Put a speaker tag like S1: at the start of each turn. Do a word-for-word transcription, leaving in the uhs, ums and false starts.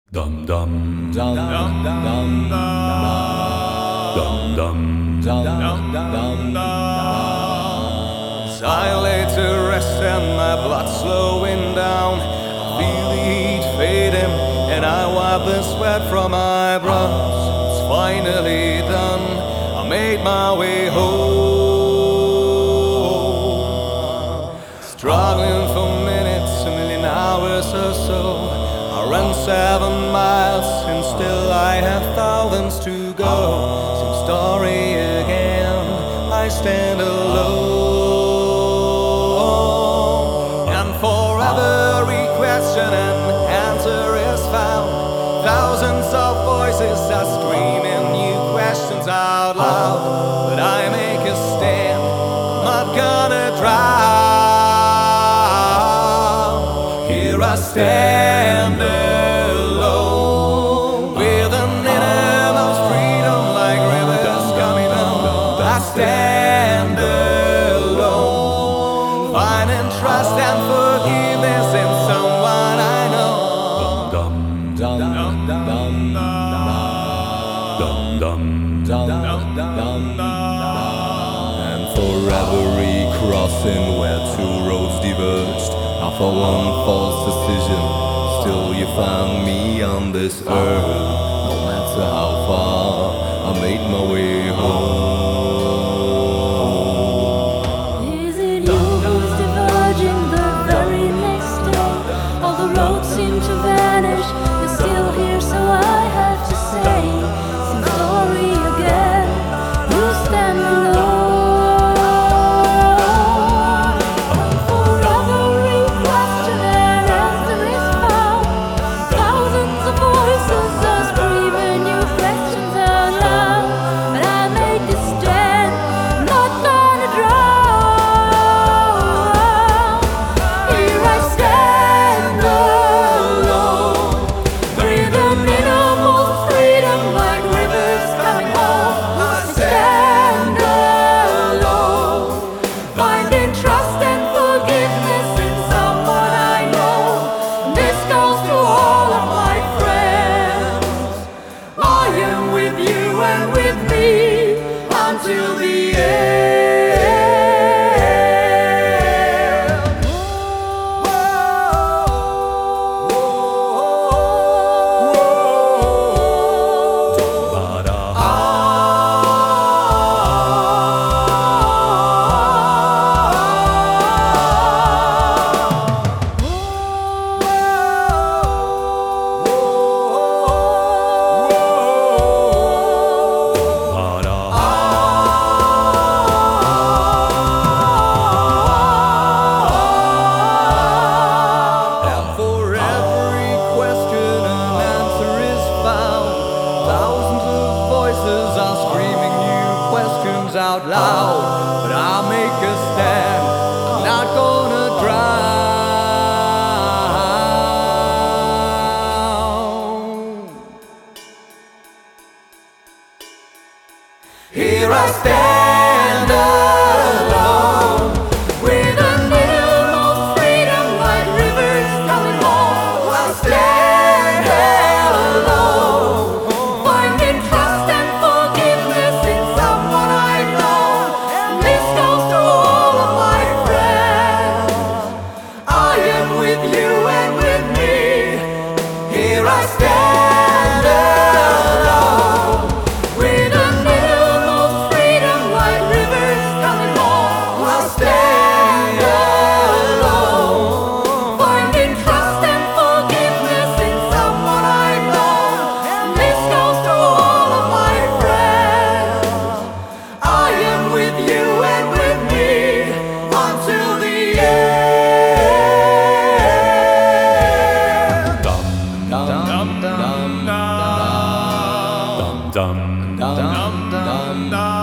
S1: Dum dum
S2: Dum dum dum
S1: dum dum
S2: dum dum dum.
S3: As I lay to rest and my blood slowing down, I feel the heat fading and I wipe the sweat from my brows. It's finally done, I made my way home. Struggling for minutes, a million hours or so. I ran seven miles and still I have thousands to go. Same story again, I stand alone. And for every question an answer is found. Thousands of voices are screaming new questions out loud. But I make a stand, I'm not gonna drown. Here I stand alone, with an innermost freedom like rivers coming on. I stand alone, finding trust and forgiveness in someone I know.
S1: dum
S2: Dum dum dum
S1: dum dum
S2: dum dum. And for every crossing where two roads diverged, after one false decision, still you found me on this earth. No matter how far, I made my way home.
S4: Is it you who's diverging the very next day? All the roads seem to vanish. You're still here, so I have to say, same story again. You stand alone. And for every question an answer is found. Thousands of voices are screaming new questions out loud. But I made this stand, not gonna drown. Here I stand alone, breathing in almost freedom like rivers coming home. I stand alone, finding trust and forgiveness in someone I know. This goes to all of my friends. I am with you and with me until the end.
S3: And for every question an answer is found. Thousands of voices are screaming new questions out loud. But I'll make a stand, I'm not gonna drown. Here I stand alone, with an innermost freedom like rivers coming home. I stand alone, finding trust and forgiveness in someone I know. And this goes to all of my friends. I am with you and with me. Here I stand alone, with an innermost freedom like rivers coming home. I stand alone, finding trust and forgiveness in someone I know. And this goes to all of my friends. I am with you and with me until the end.
S1: dum
S2: Dum dum dum
S1: dum dum
S2: dum dum dum.